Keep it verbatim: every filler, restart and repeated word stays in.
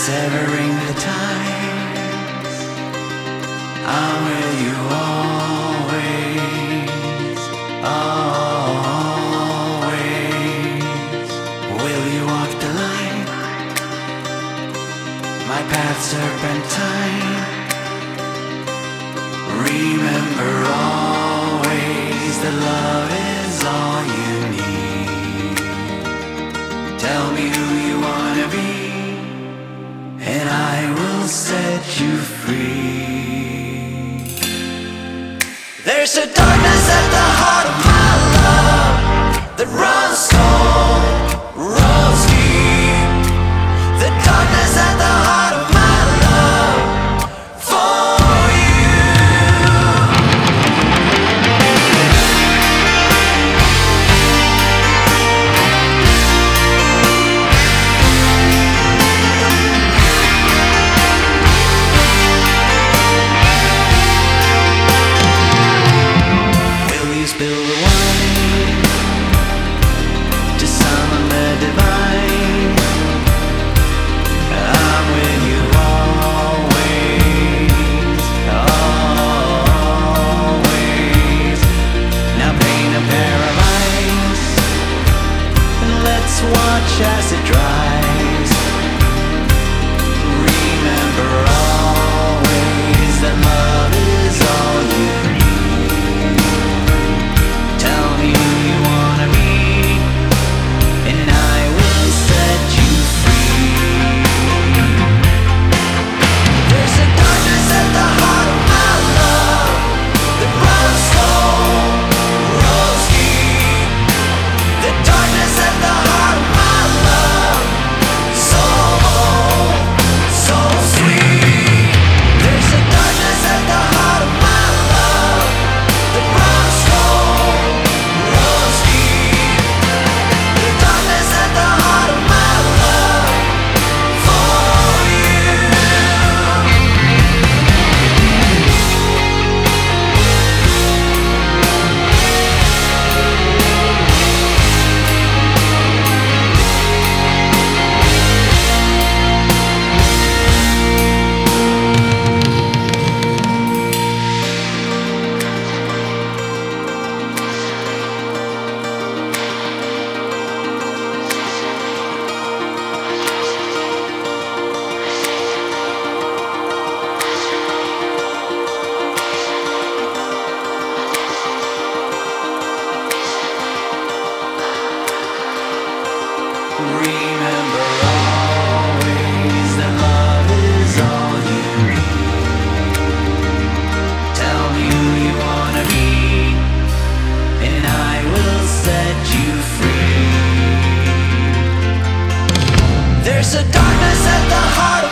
severing the ties. I'm with you always, always. Will you walk the line? My path serpentine. Remember always that love is all you need. Tell me who you wanna be, and I will set you free. There's a darkness at the heart of my love that runs cold, runs deep. The darkness at the heart of my love for you. Will you spill the wine to summon the divine? I'm with you always, always. Now paint a pair of eyes and let's watch as it dries. Remember always that love is all you need. Tell me who you wanna be, and I will set you free. There's a darkness at the heart of my love that runs cold, runs deep. The darkness at the heart of my love, so bold, so sweet. There's a darkness at the heart of my love that runs cold, runs deep. The darkness at the heart of my love for you. Remember always that love is all you need. Tell me who you wanna be, and I will set you free. There's a darkness at the heart